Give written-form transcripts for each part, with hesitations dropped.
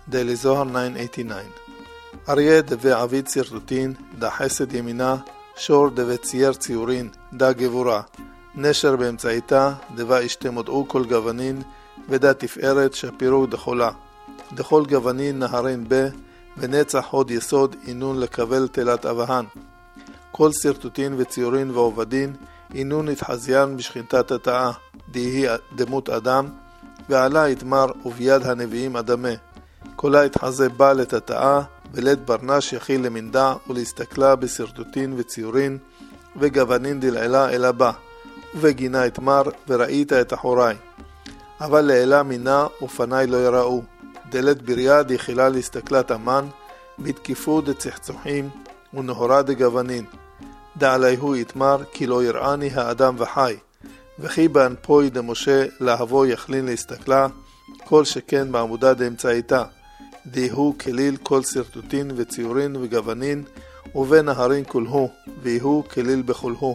דלי זוהר 989. אריה דווה עביד סרטוטין, דה חסד ימינה, שור דווה צייר ציורין, דה גבורה, נשר באמצעיתה, דווה אשתמודעו כל גוונין, ודה תפארת שפירוג דחולה. דכל גוונין נהרין בה, ונצח הוד יסוד אינון לקבל תלת אבהן. כל סרטוטין וציורין ועובדין, אינון התחזיין בשכינתת התאה, דהי דמות אדם, ועלה יתמר וביד הנביאים אדמה. כולה התחזה בא לתתאה, ולד ברנש יכיל למנדע ולהסתכלה בסרטוטין וציורין, וגוונין דלעילה אל הבא, ובגינה יתמר וראית את אחוריי. אבל לעילה מינה ופניי לא יראו. דלת בריה דחילה להסתכלת אמן, בתקיפו דצחצוחים ונהורה דגוונין. דעליהו יתמר כי לא יראני האדם וחי. וכי באנפוי דמשה להבוא יכלין להסתכלה, כל שכן בעמודה דאמצעיתה. דהיהו כליל כל סרטוטין וציורין וגוונין, ובין נהרין כולהו, ויהו כליל בכולהו.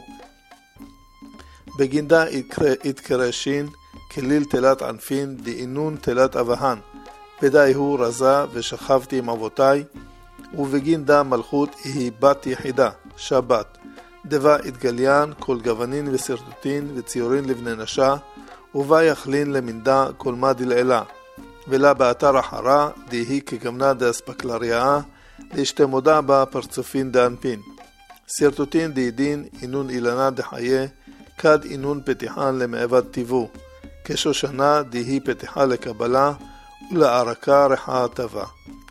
בגינדה יתקרשין, כליל תלת ענפין, דאינון תלת אבהן. ודאיהו רזה ושכבתי עם אבותיי, ובגינדה מלכות היא בת יחידה, שבת. דבה התגליין כל גוונין וסרטוטין וציורין לבני נשה, ובה יכלין למנדה כל מה דלעילה. ולה באתר אחרה, דהי כגמנה דאספקלריה, להשתמודה בה פרצופין דאנפין. סרטוטין דהידין אינון אילנה דחיה, כד אינון פתיחן למעבד טיבו. כשושנה דהי פתיחה לקבלה, ולערכה רחה טבע.